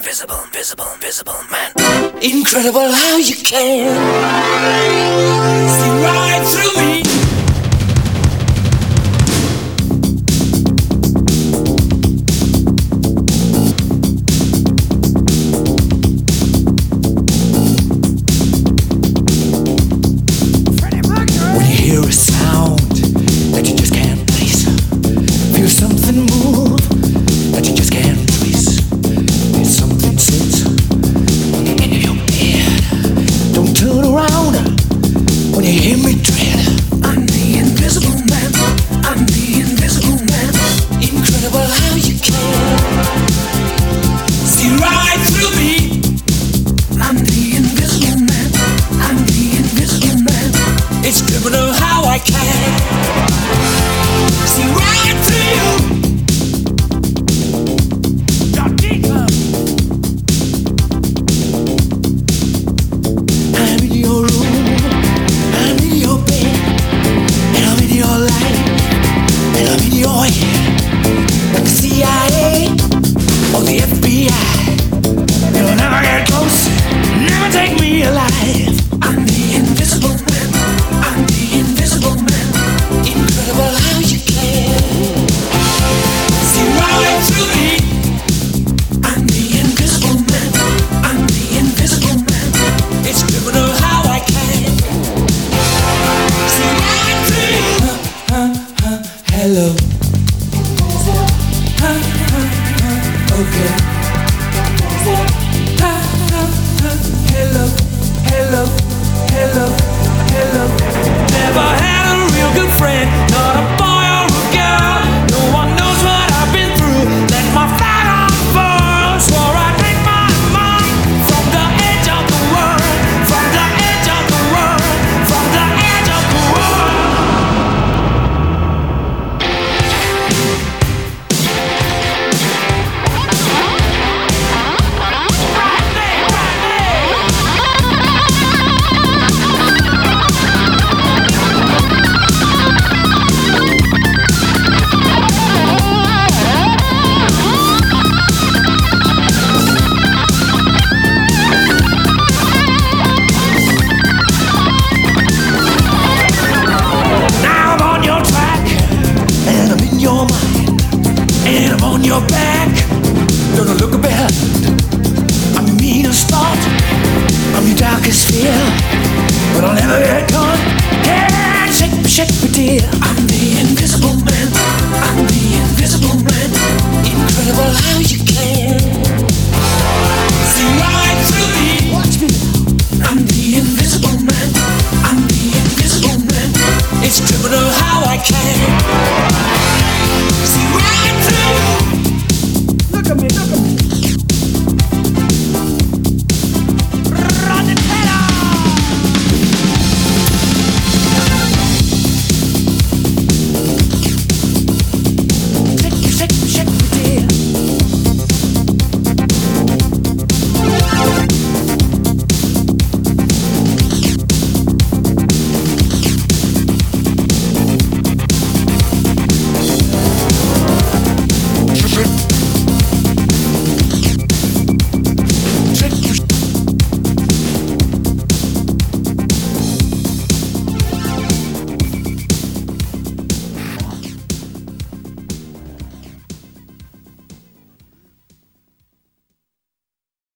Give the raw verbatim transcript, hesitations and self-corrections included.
invisible, invisible, invisible man. Incredible how you can see right through me. When you hear a sound that you just can't place, feel something move that you just can't trace. There's something sits on the end of your head. Don't turn around when you hear me tread. I'm the invisible man. I'm the invisible man. Incredible how you can see right through me.